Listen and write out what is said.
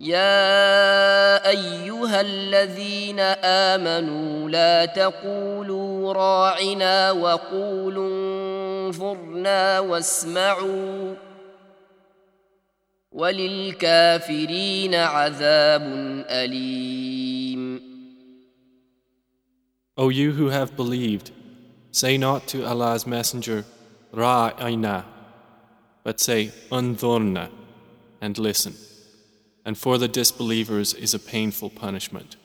يا أيها الذين آمنوا لا تقولوا راعنا وقولوا انظرنا واسمعوا وللكافرين عذاب أليم. O you who have believed, say not to Allah's Messenger, Ra'ayna, but say, Unzurna, and listen. And for the disbelievers is a painful punishment.